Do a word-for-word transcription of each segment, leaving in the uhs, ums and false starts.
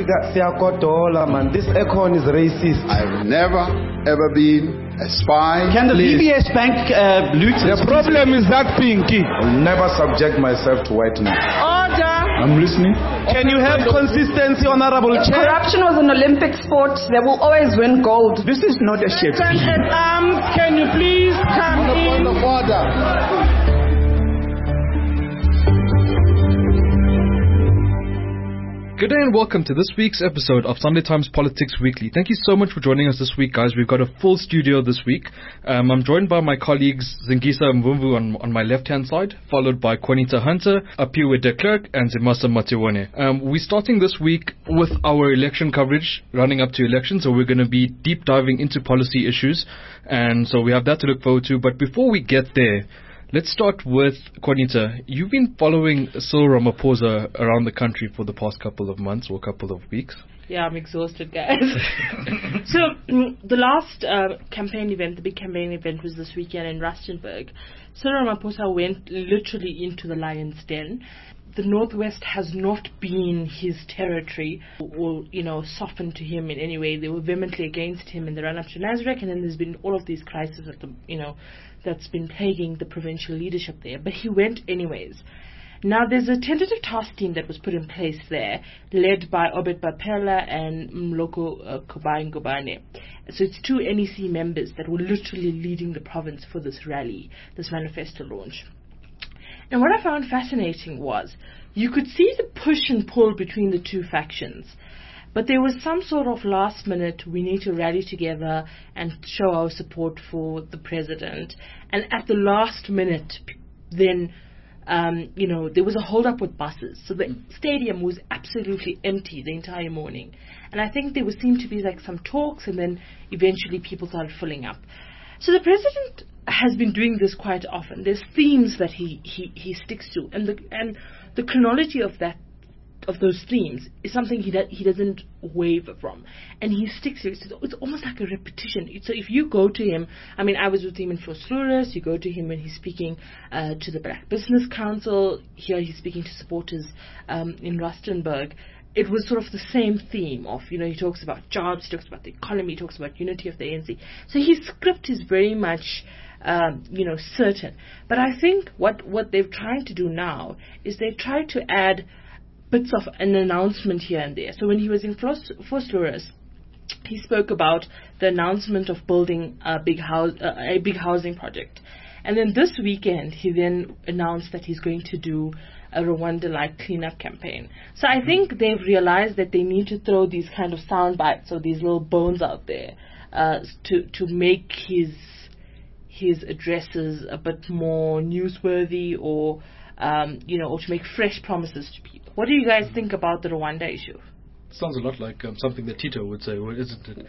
Siyakodola, man. This Econ is racist. I've never, ever been a spy. Can the Please. D B S Bank uh, loot? The problem is that Pinky. I'll never subject myself to whiteness. Order! I'm listening. Can you have consistency, Honorable If Chair? corruption was an Olympic sport, they will always win gold. This is not a Shakespeare. Um, can you please come in? Point of order. Good day and welcome to this week's episode of Sunday Times Politics Weekly. Thank you so much for joining us this week, guys. We've got a full studio this week. Um, I'm joined by my colleagues Zingisa Mvumvu on, on my left-hand side, followed by Juanita Hunter, Apiwe de Klerk, and Zimasa Matiwone. Um, we're starting this week with our election coverage running up to elections, so we're going to be deep diving into policy issues, and so we have that to look forward to. But before we get there, let's start with Juanita. You've been following Cyril Ramaphosa around the country for the past couple of months or couple of weeks. Yeah, I'm exhausted, guys. So, mm, the last uh, campaign event, the big campaign event, was this weekend in Rustenburg. Cyril Ramaphosa went literally into the lion's den. The Northwest has not been his territory or, you know, softened to him in any way. They were vehemently against him in the run-up to Nasrec, and then there's been all of these crises at the, you know, that's been plaguing the provincial leadership there. But he went anyways. Now, there's a tentative task team that was put in place there, led by Obed Bapela and Mloko uh, Kubai Ngubane. So it's two N E C members that were literally leading the province for this rally, this manifesto launch. And what I found fascinating was you could see the push and pull between the two factions. But there was some sort of last minute, we need to rally together and show our support for the president. And at the last minute, then, um, you know, there was a hold up with buses. So the stadium was absolutely empty the entire morning. And I think there was seemed to be like some talks, and then eventually people started filling up. So the president has been doing this quite often. There's themes that he, he, he sticks to. And the, and the chronology of that of those themes is something he do, he doesn't waver from, and he sticks to it. So it's almost like a repetition. So if you go to him, I mean, I was with him in Vosloorus, you go to him when he's speaking uh, to the Black Business Council, here he's speaking to supporters um, in Rustenburg. It was sort of the same theme of, you know, he talks about jobs, he talks about the economy, he talks about unity of the A N C. So his script is very much Um, you know, certain. But I think what, what they're trying to do now is they try to add bits of an announcement here and there. So when he was in Vosloorus, he spoke about the announcement of building a big house, uh, a big housing project. And then this weekend, he then announced that he's going to do a Rwanda-like cleanup campaign. So I think they've realized that they need to throw these kind of sound bites or these little bones out there uh, to to make his his addresses a bit more newsworthy, or um, you know, or to make fresh promises to people. What do you guys think about the Rwanda issue? Sounds a lot like um, something that Tito would say, isn't it?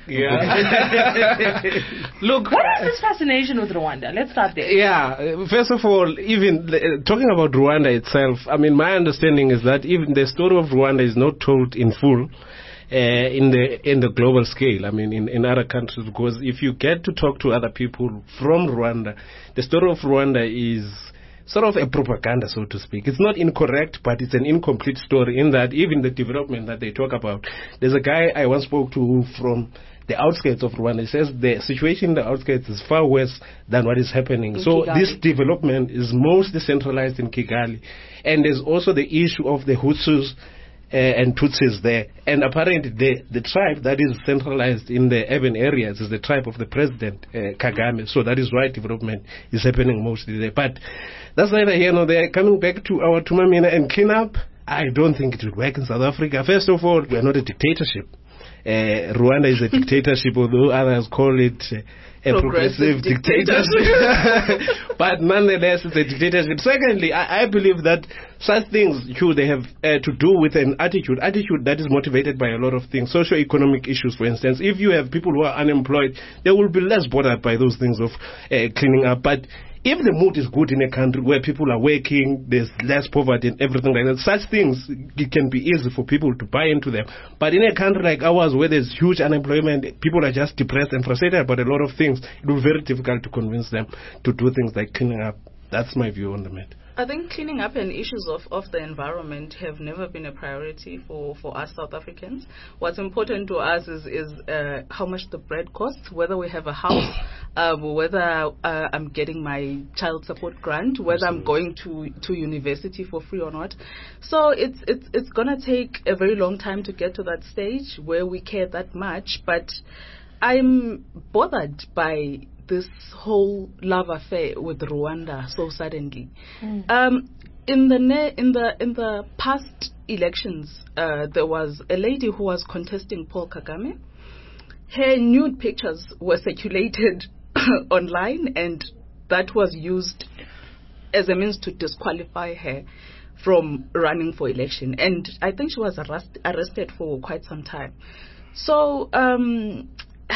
Yeah. Look, what is this fascination with Rwanda? Let's start there. Yeah. First of all, even uh, talking about Rwanda itself, I mean, my understanding is that even the story of Rwanda is not told in full. Uh, in the in the global scale, I mean, in, in other countries, because if you get to talk to other people from Rwanda, the story of Rwanda is sort of a propaganda, so to speak. It's not incorrect, but it's an incomplete story in that even the development that they talk about. There's a guy I once spoke to from the outskirts of Rwanda. He says the situation in the outskirts is far worse than what is happening. In so Kigali. This development is mostly centralized in Kigali. And there's also the issue of the Hutus Uh, and Tutsis there, and apparently the the tribe that is centralized in the urban areas is the tribe of the president uh, Kagame. So that is why development is happening mostly there. But that's neither here nor there. Coming back to our Tumamina and cleanup, I don't think it would work in South Africa. First of all, we are not a dictatorship. Uh, Rwanda is a dictatorship, although others call it uh, a progressive, progressive dictatorship. But nonetheless, it's a dictatorship. Secondly, I, I believe that such things should they have uh, to do with an attitude, attitude that is motivated by a lot of things, socio-economic issues, for instance. If you have people who are unemployed, they will be less bothered by those things of uh, cleaning up. But if the mood is good in a country where people are working, there's less poverty and everything like that, such things, it can be easy for people to buy into them. But in a country like ours where there's huge unemployment, people are just depressed and frustrated about a lot of things, it will be very difficult to convince them to do things like cleaning up. That's my view on the matter. I think cleaning up and issues of, of the environment have never been a priority for, for us South Africans. What's important to us is, is uh, how much the bread costs, whether we have a house, uh, whether uh, I'm getting my child support grant, whether I'm going to, to university for free or not. So it's, it's, it's going to take a very long time to get to that stage where we care that much. But I'm bothered by this whole love affair with Rwanda so suddenly. Mm. Um, in the ne- in the in the past elections, uh, there was a lady who was contesting Paul Kagame. Her nude pictures were circulated online, and that was used as a means to disqualify her from running for election. And I think she was arrest- arrested for quite some time. So. Um,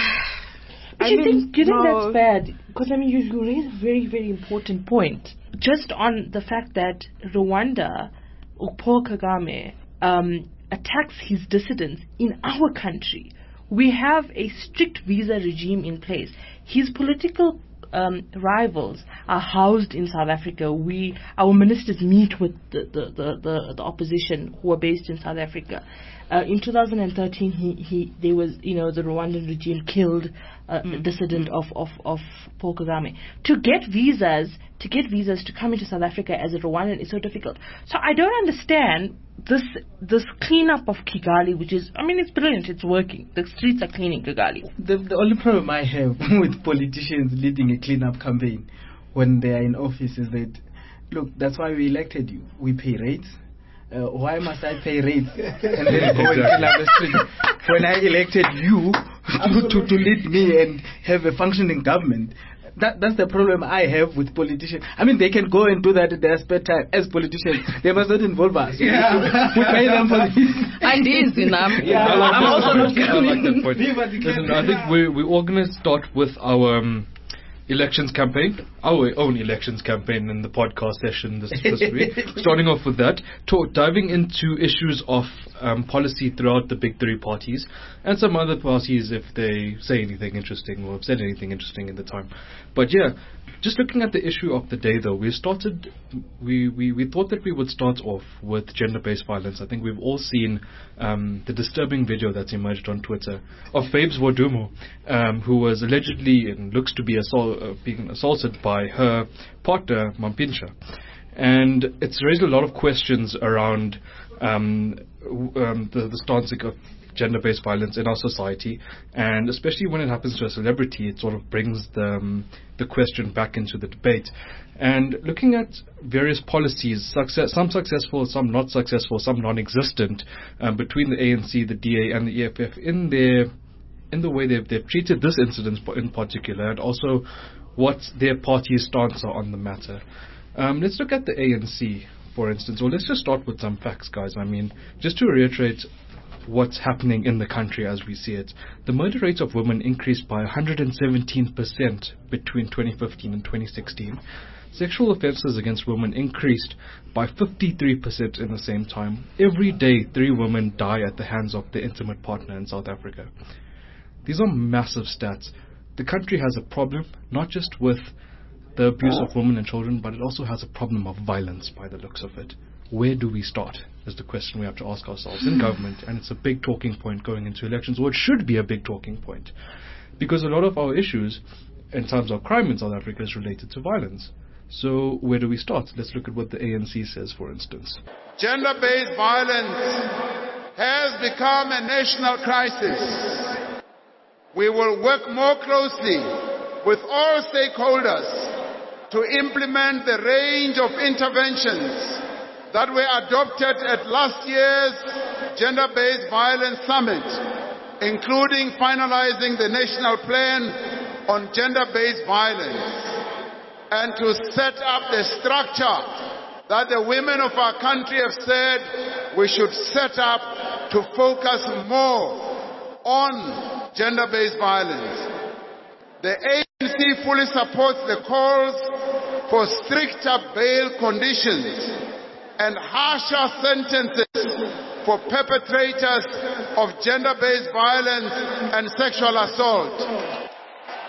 Do I you mean, think, do you think no. that's bad? Because, I mean, you, you raise a very, very important point. Just on the fact that Rwanda, or Paul Kagame, um, attacks his dissidents in our country. We have a strict visa regime in place. His political um, rivals are housed in South Africa. We, our ministers meet with the, the, the, the, the opposition who are based in South Africa. Uh, in two thousand thirteen, he, he, there was, you know, the Rwandan regime killed uh, mm. a dissident of, of, of Paul Kagame. To get visas, to get visas to come into South Africa as a Rwandan is so difficult. So I don't understand this this cleanup of Kigali, which is, I mean, it's brilliant, it's working. The streets are cleaning Kigali. The, the only problem I have with politicians leading a cleanup campaign when they are in office is that, look, that's why we elected you. We pay rates. Uh, why must I pay rates and then go and clean up the street when I elected you to, to, to lead me and have a functioning government? That that's the problem I have with politicians. I mean, they can go and do that in their spare time as politicians. They must not involve us. Yeah. We pay them for this. And this, you know. Yeah. I'm also not I like that point. Listen, I think we we we're going to start with our um, elections campaign, our own elections campaign in the podcast session this, this week. Starting off with that, talk, diving into issues of um, policy throughout the big three parties and some other parties if they say anything interesting or have said anything interesting in the time. But yeah, just looking at the issue of the day though, we started, we, we, we thought that we would start off with gender-based violence. I think we've all seen um, the disturbing video that's emerged on Twitter of Babes Wodumo, um, who was allegedly and looks to be assault, uh, being assaulted by her partner, Mampinsha. And it's raised a lot of questions around um, w- um, the, the stance of gender-based violence in our society, and especially when it happens to a celebrity, it sort of brings the, um, the question back into the debate. And looking at various policies, success, some successful, some not successful, some non-existent, um, between the A N C, the D A, and the E F F in their in the way they've, they've treated this incident in particular, and also what their party's stance are on the matter. Um, let's look at the A N C, for instance, or let's just start with some facts, guys. I mean, just to reiterate what's happening in the country as we see it. The murder rate of women increased by one hundred seventeen percent between twenty fifteen and twenty sixteen. Sexual offences against women increased by fifty-three percent in the same time. Every day, three women die at the hands of their intimate partner in South Africa. These are massive stats. The country has a problem, not just with the abuse of women and children, but it also has a problem of violence by the looks of it. Where do we start is the question we have to ask ourselves in government, and it's a big talking point going into elections, or it should be a big talking point, because a lot of our issues in terms of crime in South Africa is related to violence. So where do we start? Let's look at what the A N C says, for instance. Gender-based violence has become a national crisis. We will work more closely with all stakeholders to implement the range of interventions that were adopted at last year's Gender-Based Violence Summit, including finalizing the National Plan on Gender-Based Violence, and to set up the structure that the women of our country have said we should set up to focus more on gender-based violence. The A N C fully supports the calls for stricter bail conditions and harsher sentences for perpetrators of gender-based violence and sexual assault.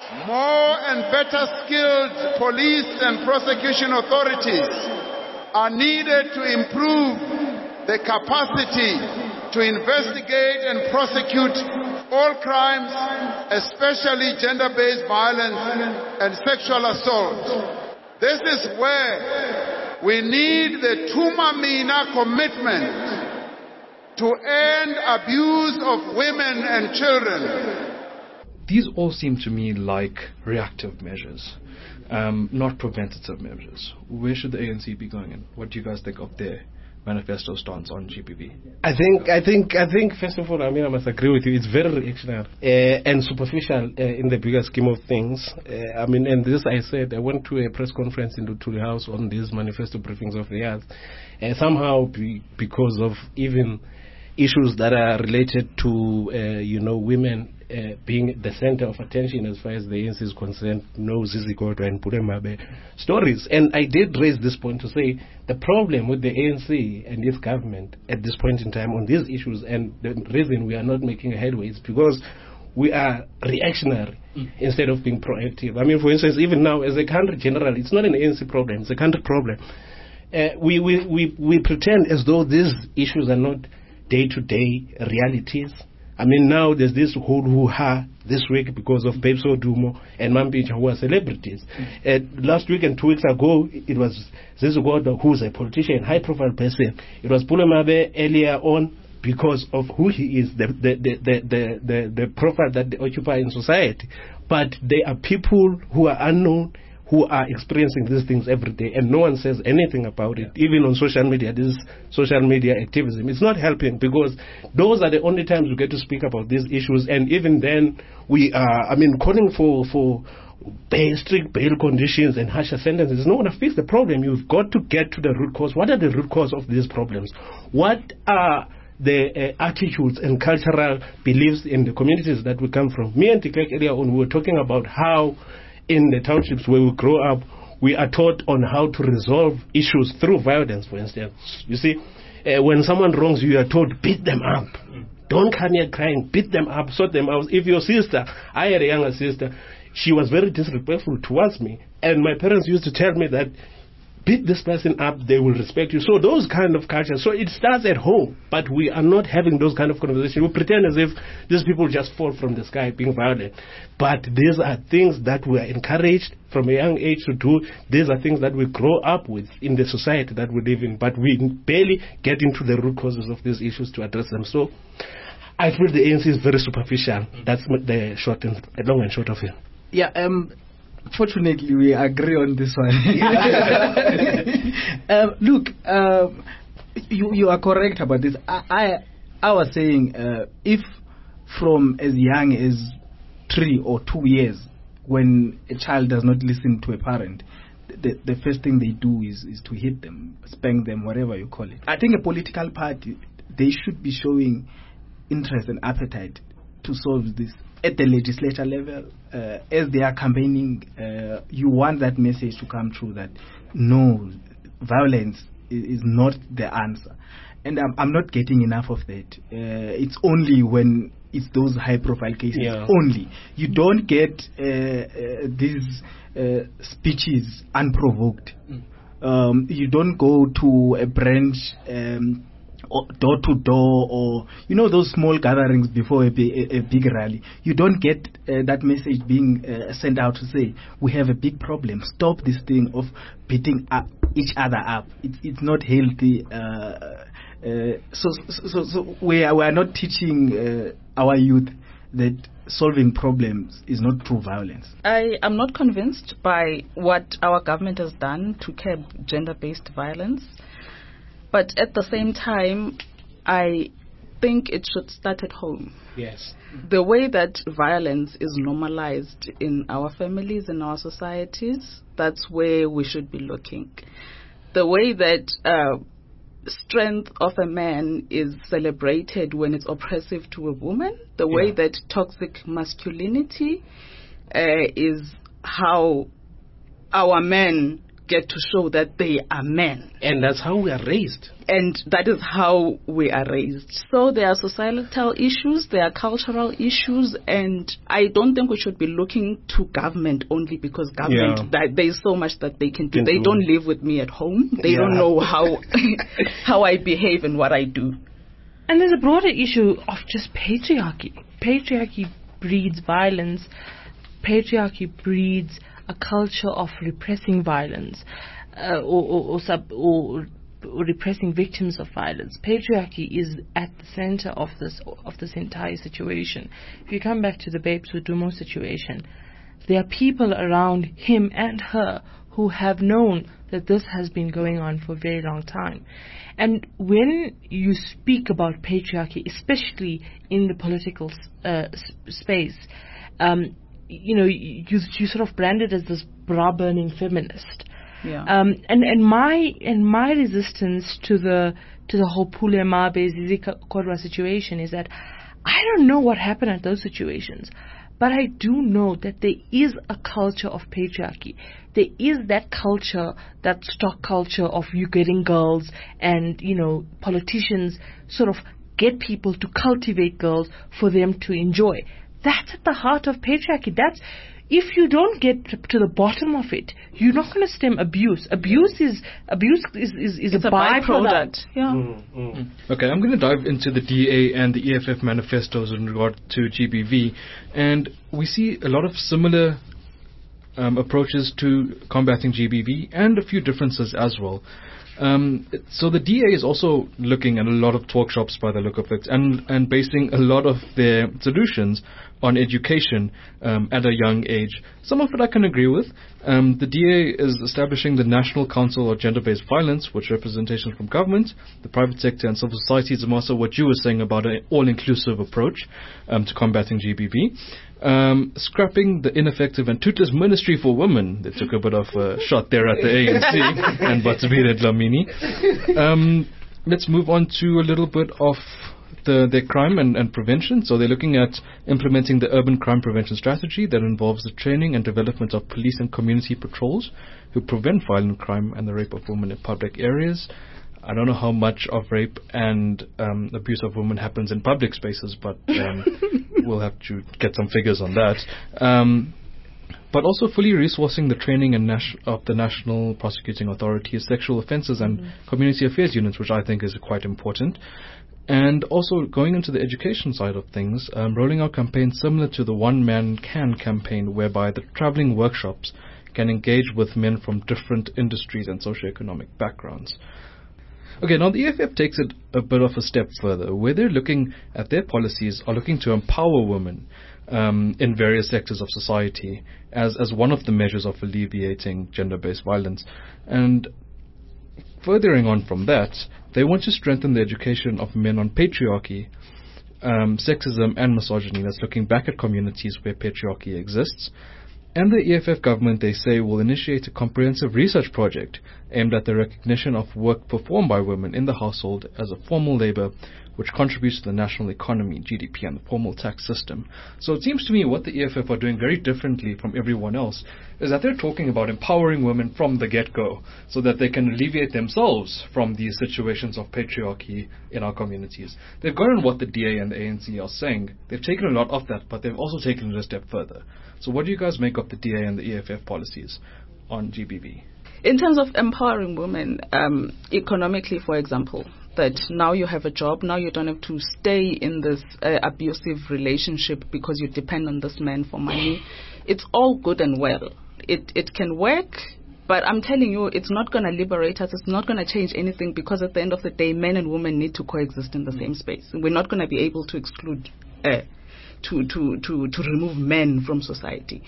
More and better skilled police and prosecution authorities are needed to improve the capacity to investigate and prosecute all crimes, especially gender-based violence and sexual assault. This is where we need the Tumamina commitment to end abuse of women and children. These all seem to me like reactive measures, um, not preventative measures. Where should the A N C be going in? What do you guys think of their manifesto stance on G B V? I think, I think, I think. First of all, I mean, I must agree with you. It's very reactionary uh, and superficial uh, in the bigger scheme of things. Uh, I mean, and this I said. I went to a press conference in the House on these manifesto briefings of the years. Uh, somehow, be, because of even issues that are related to, uh, you know, women uh, being the center of attention as far as the A N C is concerned, no Zizi Kodwa and Puremabe stories. And I did raise this point to say the problem with the A N C and its government at this point in time on these issues, and the reason we are not making a headway is because we are reactionary mm. instead of being proactive. I mean, for instance, even now as a country generally, it's not an A N C problem, it's a country problem. Uh, we, we, we, we pretend as though these issues are not day-to-day realities. I mean, now there's this whole hoo-ha this week because of Pepso Dumo and Mampicha, who are celebrities. Mm. Uh, last week and two weeks ago, it was Zizi Kodwa, who's a politician, high-profile person. It was Pulemabe earlier on because of who he is, the the, the, the, the, the, the profile that they occupy in society. But they are people who are unknown, who are experiencing these things every day, and no one says anything about it. Even on social media, this social media activism, it's not helping, because those are the only times we get to speak about these issues. And even then, we are, I mean, calling for for bail, strict bail conditions and harsher sentences is not going to fix the problem. You've got to get to the root cause. What are the root cause of these problems? What are the uh, attitudes and cultural beliefs in the communities that we come from? Me and Tikek earlier on, we were talking about how in the townships where we grow up, we are taught on how to resolve issues through violence, for instance. You see, uh, when someone wrongs you, you are told, beat them up. Don't come here crying, beat them up, sort them out. If your sister, I had a younger sister, she was very disrespectful towards me, and my parents used to tell me that, beat this person up, they will respect you. So those kind of cultures, so it starts at home, but we are not having those kind of conversations. We pretend as if these people just fall from the sky being violent. But these are things that we are encouraged from a young age to do. These are things that we grow up with in the society that we live in, but we barely get into the root causes of these issues to address them. So I feel the A N C is very superficial. That's the short and long and short of it. Yeah, um, fortunately, we agree on this one. um, look, um, you you are correct about this. I I, I was saying uh, if from as young as three or two years, when a child does not listen to a parent, the the first thing they do is is to hit them, spank them, whatever you call it. I think a political party, they should be showing interest and appetite to solve this at the legislature level. Uh, as they are campaigning, uh, you want that message to come through that no, violence is, is not the answer. And I'm, I'm not getting enough of that. Uh, it's only when it's those high profile cases, yeah. Only. You don't get uh, uh, these uh, speeches unprovoked. Mm. Um, you don't go to a branch um, door to door, or you know those small gatherings before a, a, a big rally. You don't get uh, that message being uh, sent out to say we have a big problem. Stop this thing of beating up each other up. It, it's not healthy. Uh, uh, so, so, so we are, we are not teaching uh, our youth that solving problems is not through violence. I am not convinced by what our government has done to curb gender-based violence. But at the same time, I think it should start at home. Yes. The way that violence is normalized in our families, in our societies, that's where we should be looking. The way that uh, strength of a man is celebrated when it's oppressive to a woman, the way yeah. that toxic masculinity uh, is how our men get to show that they are men. And that's how we are raised. And that is how we are raised. So there are societal issues, there are cultural issues, and I don't think we should be looking to government only because government, Yeah. that there is so much that they can do. Can They do. don't live with me at home. They Yeah. don't know how how I behave and what I do. And there's a broader issue of just patriarchy. Patriarchy breeds violence. Patriarchy breeds a culture of repressing violence, uh, or, or, or, sub, or, or repressing victims of violence. Patriarchy is at the center of this of this entire situation. If you come back to the Babes Wodumo situation, there are people around him and her who have known that this has been going on for a very long time. And when you speak about patriarchy, especially in the political uh, s- space, um, you know, you, you sort of branded as this bra-burning feminist. Yeah. Um, and, and my and my resistance to the to the whole Pule Mabe Zizi Kodwa situation is that I don't know what happened at those situations, but I do know that there is a culture of patriarchy. There is that culture, that stock culture of you getting girls, and you know politicians sort of get people to cultivate girls for them to enjoy. That's at the heart of patriarchy. That's, if you don't get to the bottom of it, you're not going to stem abuse. Abuse is abuse is is, is It's a a byproduct. byproduct. Yeah. Mm. Okay, I'm going to dive into the D A and the E F F manifestos in regard to G B V, and we see a lot of similar um, approaches to combating G B V and a few differences as well. Um, so the D A is also looking at a lot of talk shops by the look of it, and, and basing a lot of their solutions on education um, at a young age. Some of it I can agree with. Um, the D A is establishing the National Council on Gender-Based Violence, which representation from government, the private sector and civil society is also what you were saying about an all-inclusive approach um, to combating G B V. Um, scrapping the ineffective and toothless Ministry for Women. They took a bit of a shot there at the A N C and Batsubile Dlamini. Um, let's move on to a little bit of the, their crime and, and prevention. So they're looking at implementing the urban crime prevention strategy that involves the training and development of police and community patrols who prevent violent crime and the rape of women in public areas. I don't know how much of rape and um, abuse of women happens in public spaces, but um, we'll have to get some figures on that. Um, but also fully resourcing the training and nas- of the National Prosecuting Authority's sexual offences and mm-hmm. community affairs units, which I think is quite important. And also going into the education side of things, um, rolling out campaigns similar to the One Man Can campaign, whereby the travelling workshops can engage with men from different industries and socioeconomic backgrounds. Okay, now the E F F takes it a bit of a step further, where they're looking at their policies are looking to empower women um, in various sectors of society as, as one of the measures of alleviating gender-based violence. And furthering on from that, they want to strengthen the education of men on patriarchy, um, sexism and misogyny. That's looking back at communities where patriarchy exists. And the E F F government, they say, will initiate a comprehensive research project aimed at the recognition of work performed by women in the household as a formal labour, which contributes to the national economy, G D P, and the formal tax system. So it seems to me what the E F F are doing very differently from everyone else is that they're talking about empowering women from the get-go so that they can alleviate themselves from these situations of patriarchy in our communities. They've gotten what the D A and the A N C are saying. They've taken a lot of that, but they've also taken it a step further. So what do you guys make of the D A and the E F F policies on G B V? In terms of empowering women, um, economically, for example, that now you have a job, now you don't have to stay in this uh, abusive relationship because you depend on this man for money. It's all good and well. It it can work, but I'm telling you, it's not going to liberate us. It's not going to change anything because at the end of the day, men and women need to coexist in the same space. We're not going to be able to exclude, uh, to, to, to, to remove men from society.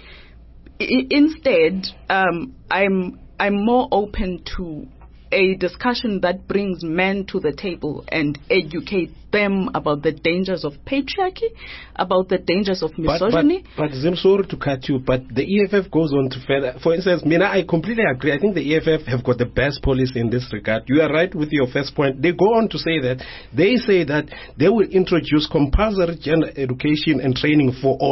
I, instead, um, I'm I'm more open to a discussion that brings men to the table and educate them about the dangers of patriarchy, about the dangers of misogyny. But, but, but Zim, sorry to cut you, but the E F F goes on to further. For instance, Mina, I completely agree. I think the E F F have got the best policy in this regard. You are right with your first point. They go on to say that they say that they will introduce compulsory gender education and training for all.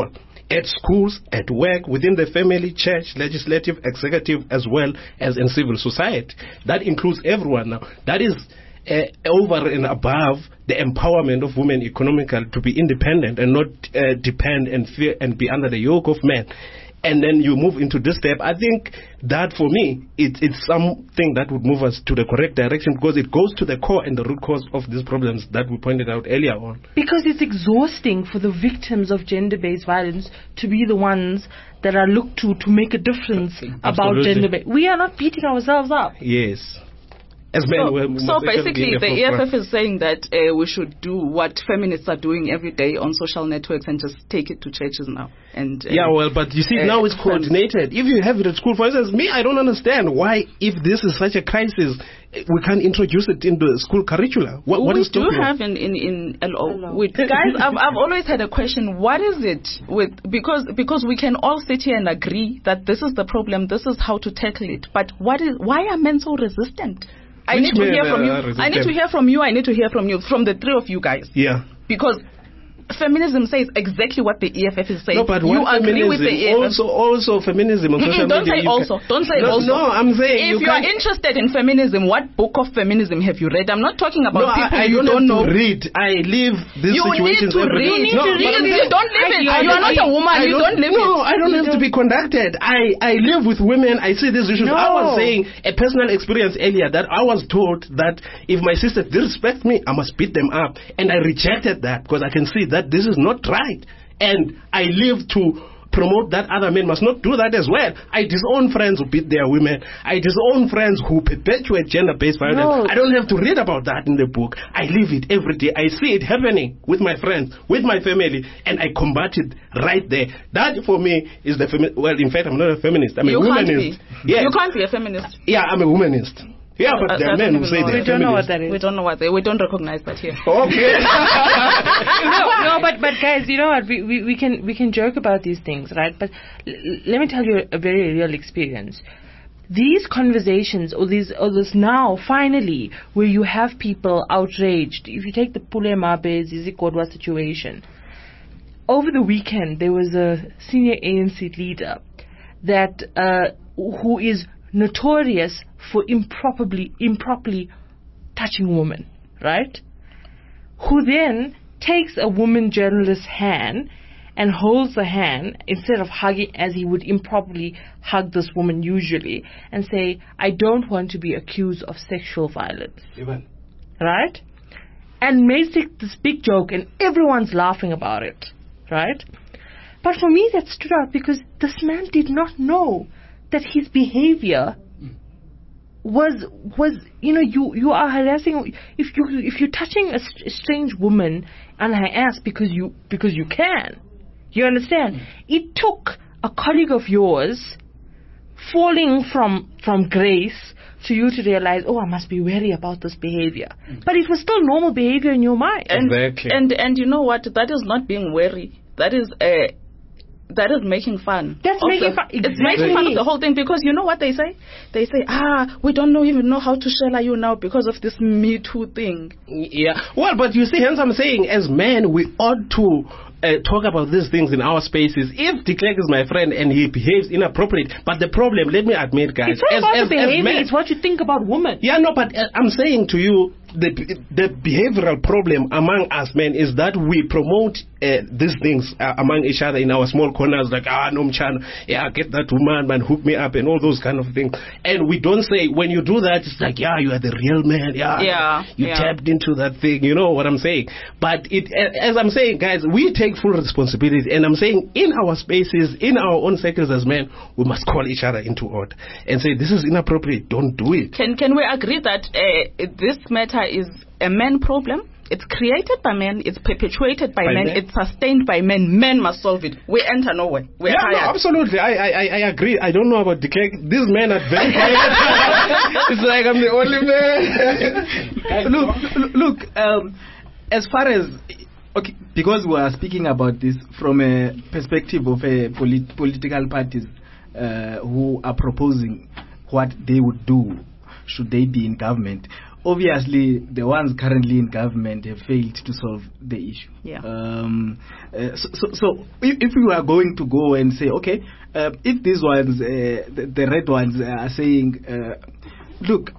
at schools, at work, within the family, church, legislative, executive, as well as in civil society. That includes everyone now. That is uh, over and above the empowerment of women economically to be independent and not uh, depend and fear and be under the yoke of men. And then you move into this step. I think that for me, it, it's something that would move us to the correct direction because it goes to the core and the root cause of these problems that we pointed out earlier on. Because it's exhausting for the victims of gender-based violence to be the ones that are looked to to make a difference about gender-based. We are not beating ourselves up. Yes. As men, so, we're so basically, the E F F forefront. is saying that uh, we should do what feminists are doing every day on social networks and just take it to churches now. And uh, yeah, well, but you see, uh, now it's coordinated. If you have it at school, for instance, me, I don't understand why, if this is such a crisis, we can't introduce it in the school curricula. What, what we is do stopping have in in in L O. With, guys, I've I've always had a question. What is it with because because we can all sit here and agree that this is the problem. This is how to tackle it. But what is why are men so resistant? I Which need to men hear from you. are I need to resistant? hear from you. I need to hear from you, from the three of you guys. Yeah. Because feminism says exactly what the E F F is saying. No, but you what agree feminism, with the E F F. also, also feminism on social Mm-mm, don't media. say you also. can- Don't say no, also. No, I'm saying if you you are can't- interested in feminism, what book of feminism have you read? I'm not talking about No, people I, I you don't, don't have know. to read. I live these You need situations to every read. day. You need to read. but I'm You saying- don't live it. I- You are not I- a woman. I You don't live no, it. I don't have to be conducted. I, I live with women. I see these issues. No. I was saying a personal experience earlier that I was told that if my sister disrespects me, I must beat them up. And I rejected that because I can see that this is not right. And I live to promote that other men must not do that as well. I disown friends who beat their women. I disown friends who perpetuate gender-based violence. No. I don't have to read about that in the book. I live it every day. I see it happening with my friends, with my family, and I combat it right there. That for me is the femi- well, in fact, I'm not a feminist. I'm You a can't womanist. be. Yeah. You can't be a feminist. Yeah, I'm a womanist. Yeah, but Uh, there I are men don't who even say know. they're We don't know what feminists. that is. We don't know what they. We don't recognize that here. Okay. no, no, but but guys, you know what? We, we, we can we can joke about these things, right? But l- let me tell you a very real experience. These conversations, or these, or this now, finally, where you have people outraged. If you take the Pule Mabe Zizi Kodwa situation, over the weekend there was a senior A N C leader that uh, who is notorious for improperly improperly touching women, right? Who then takes a woman journalist's hand and holds the hand instead of hugging as he would improperly hug this woman usually, and say, I don't want to be accused of sexual violence. Right? And makes it this big joke and everyone's laughing about it. Right? But for me that stood out because this man did not know that his behavior was was you know you you are harassing if you if you're touching a, st- a strange woman on her ass because you because you can, you understand? Mm. It took a colleague of yours falling from from grace to you to realize, oh, I must be wary about this behavior. Mm. But it was still normal behavior in your mind. And, Exactly. And and you know what? That is not being wary. That is a. That is making fun. That's of making the, fun. It's making fun of the whole thing because you know what they say? They say, ah, we don't know, even know how to shelter you now because of this Me Too thing. Yeah. Well, but you see, hence I'm saying, as men, we ought to uh, talk about these things in our spaces. If De Klerk is my friend and he behaves inappropriate, but the problem, let me admit, guys, it's not as, about as, the as behavior, men, it's what you think about women. yeah, no, but uh, I'm saying to you, the the behavioral problem among us men is that we promote uh, these things uh, among each other in our small corners, like, ah, no, mchana, yeah, get that woman, man, hook me up, and all those kind of things. And we don't say, when you do that, it's like, yeah, you are the real man, yeah, Yeah, you yeah. tapped into that thing, you know what I'm saying? But it, as I'm saying, guys, we take full responsibility, and I'm saying, in our spaces, in our own circles as men, we must call each other into order and say, this is inappropriate, don't do it. Can can we agree that uh, this matter is a man problem? It's created by men, it's perpetuated by, By men, men? it's sustained by men. Men must solve it. We enter nowhere. We're Yeah, no, tired. absolutely. I, I, I- I agree. I don't know about De Klerk. These men are very quiet. It's like I'm the only man. look, look. Um, as far as okay, because we are speaking about this from a perspective of a polit- political parties uh, who are proposing what they would do should they be in government. obviously the ones currently in government have failed to solve the issue. Yeah. Um, uh, so, so, so if, if we are going to go and say, okay, uh, if these ones, uh, the, the red ones are saying, uh, look,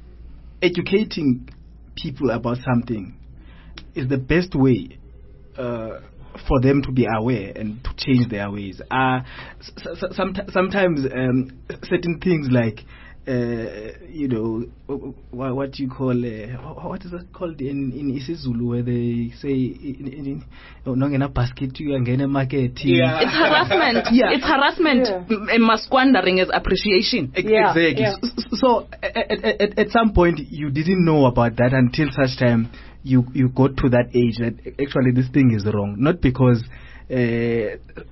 educating people about something is the best way uh, for them to be aware and to change their ways. Uh, so, so, some, sometimes um, certain things like, uh, you know, what, what you call, uh, what is that called in, in isiZulu, where they say, in, in, in, oh, no, in a basket, you and a market. Yeah. It's harassment. Yeah. It's harassment. Yeah. And squandering is appreciation. Yeah. Exactly. Yeah. So, so at, at, at some point, you didn't know about that until such time you, you got to that age that actually this thing is wrong. Not because uh,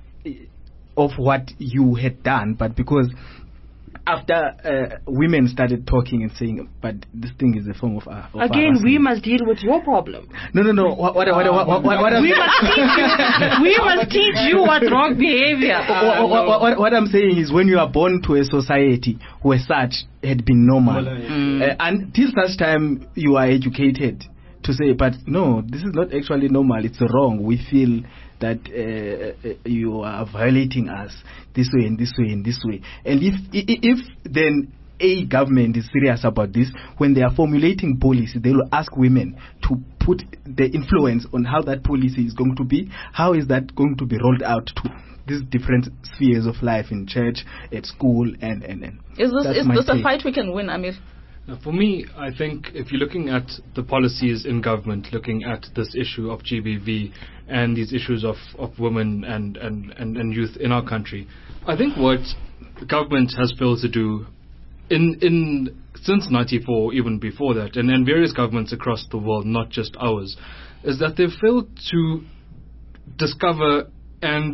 of what you had done, but because after uh, women started talking and saying, but this thing is a form of, uh, of again, we must deal with your problem. No, no, no. What, what, what, what, what, what, what we must teach you. We must teach you what's wrong behavior. Uh, what, what, what, what I'm saying is, when you are born to a society where such had been normal, mm. uh, until such time you are educated to say, but no, this is not actually normal. It's wrong. We feel that uh, uh, you are violating us this way and this way and this way. And if if then a government is serious about this, when they are formulating policy, they will ask women to put the influence on how that policy is going to be. How is that going to be rolled out to these different spheres of life in church, at school, and and, and is this is this take. a fight we can win, Amir? Now, for me, I think if you're looking at the policies in government, looking at this issue of G B V and these issues of, of women and, and, and, and youth in our country, I think what the government has failed to do in in since ninety-four, even before that, and in various governments across the world, not just ours, is that they've failed to discover and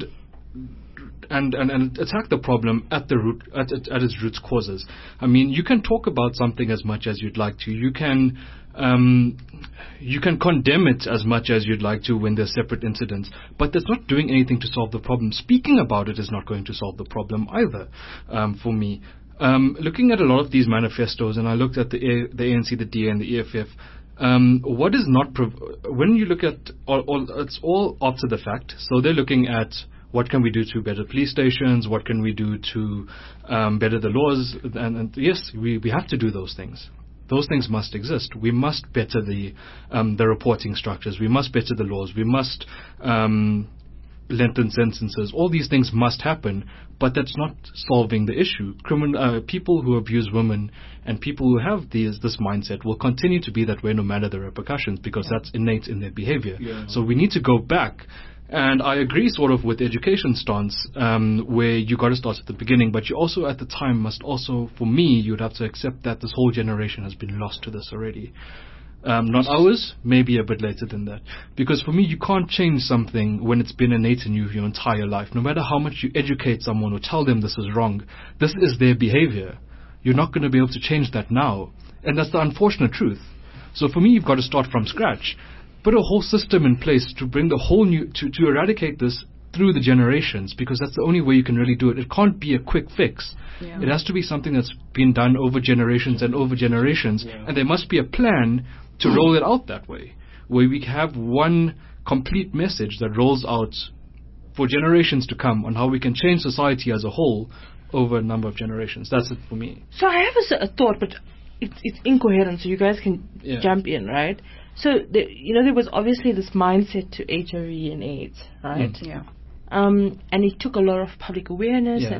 And, and, and attack the problem at the root, at, at, at its roots causes. I mean, you can talk about something as much as you'd like to. You can, um, you can condemn it as much as you'd like to when there's separate incidents, but that's not doing anything to solve the problem. Speaking about it is not going to solve the problem either, um, for me. Um, looking at a lot of these manifestos, and I looked at the, A- the A N C, the D A, and the E F F, Um, what is not prov- when you look at all, all, it's all after the fact. So they're looking at what can we do to better police stations, what can we do to um, better the laws, and, and yes, we, we have to do those things. Those things must exist. We must better the um, the reporting structures. We must better the laws. We must um, lengthen sentences. All these things must happen, but that's not solving the issue. Crimin- uh, people who abuse women and people who have these, this mindset will continue to be that way no matter the repercussions, because yeah. that's innate in their behavior. Yeah. So we need to go back. And I agree sort of with the education stance, um, where you got to start at the beginning, but you also at the time must also, for me, you'd have to accept that this whole generation has been lost to this already. Um, not ours, maybe a bit later than that. Because for me, you can't change something when it's been innate in you your entire life. No matter how much you educate someone or tell them this is wrong, this is their behavior. You're not going to be able to change that now. And that's the unfortunate truth. So for me, you've got to start from scratch. Put a whole system in place to bring the whole new, to, to eradicate this through the generations, because that's the only way you can really do it. It can't be a quick fix. Yeah. It has to be something that's been done over generations and over generations, yeah. and there must be a plan to roll it out that way, where we have one complete message that rolls out for generations to come on how we can change society as a whole over a number of generations. That's it for me. So I have a, a thought, but it's, it's incoherent, so you guys can yeah. jump in, right? So, the, you know, there was obviously this mindset to H I V and AIDS, right? Mm. Yeah. Um, and it took a lot of public awareness. Yeah. And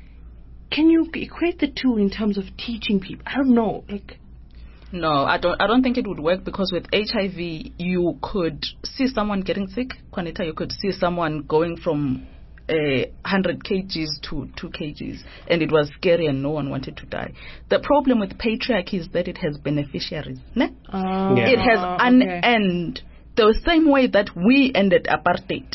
can you equate the two in terms of teaching people? I don't know, like. No, I don't. I don't think it would work, because with H I V, you could see someone getting sick. Juanita, you could see someone going from uh, one hundred kilograms to two kilograms, and it was scary, and no one wanted to die. The problem with patriarchy is that it has beneficiaries. Ne? Uh, yeah. It has an okay. end. The same way that we ended apartheid.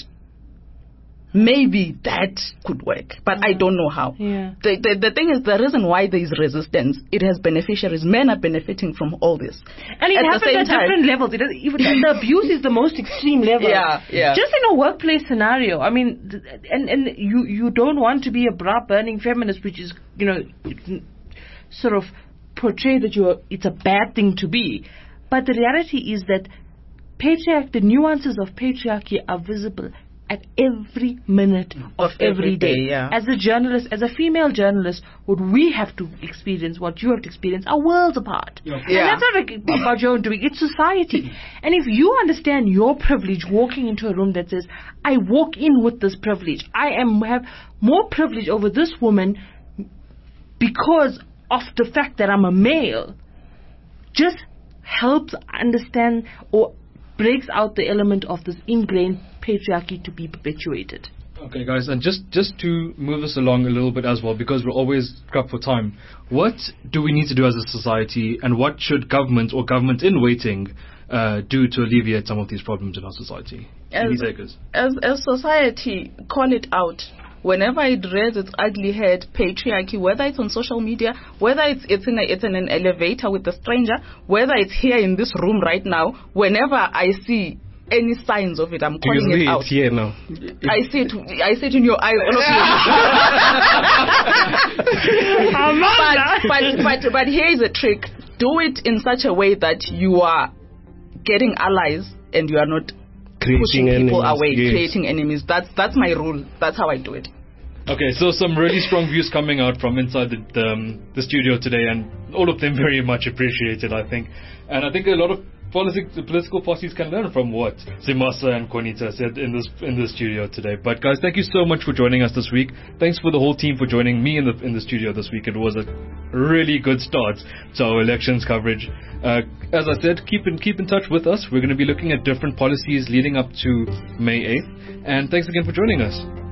Maybe that could work, but I don't know how. Yeah. The, the the thing is, the reason why there is resistance, it has beneficiaries. Men are benefiting from all this. And it at happens at time, different levels. It doesn't even, the abuse is the most extreme level. Yeah, yeah. Just in a workplace scenario, I mean, th- and, and you, you don't want to be a bra-burning feminist, which is, you know, sort of portray that you're, it's a bad thing to be. But the reality is that patriarch, the nuances of patriarchy are visible at every minute of, Of every every day. day, yeah. As a journalist, as a female journalist, what we have to experience, what you have to experience, are worlds apart. Yeah. And that's not like about your own doing, it's society. And if you understand your privilege walking into a room that says, I walk in with this privilege, I am have more privilege over this woman because of the fact that I'm a male, just helps understand or breaks out the element of this ingrained patriarchy to be perpetuated. Okay, guys, and just just to move us along a little bit as well, because we're always crap for time. What do we need to do as a society, and what should government or government in waiting uh, do to alleviate some of these problems in our society? As, Any takers? as as society, call it out. Whenever it rears its ugly head, patriarchy, whether it's on social media, whether it's it's in a, it's in an elevator with a stranger, whether it's here in this room right now, whenever I see any signs of it, I'm Do you calling see it out. it here now? I see it. I see it in your eyes, all of you. but, but but but here is a trick: do it in such a way that you are getting allies and you are not Creating pushing people enemies, away, yes. creating enemies. That's that's my rule. That's how I do it. Okay, so some really strong views coming out from inside the, the, um, the studio today, and all of them very much appreciated, I think. And I think a lot of politic, political parties can learn from what Zimasa and Juanita said in this in the studio today. But guys, thank you so much for joining us this week. Thanks for the whole team for joining me in the in the studio this week. It was a really good start to our elections coverage. Uh, as I said, keep in keep in touch with us. We're going to be looking at different policies leading up to May eighth. And thanks again for joining us.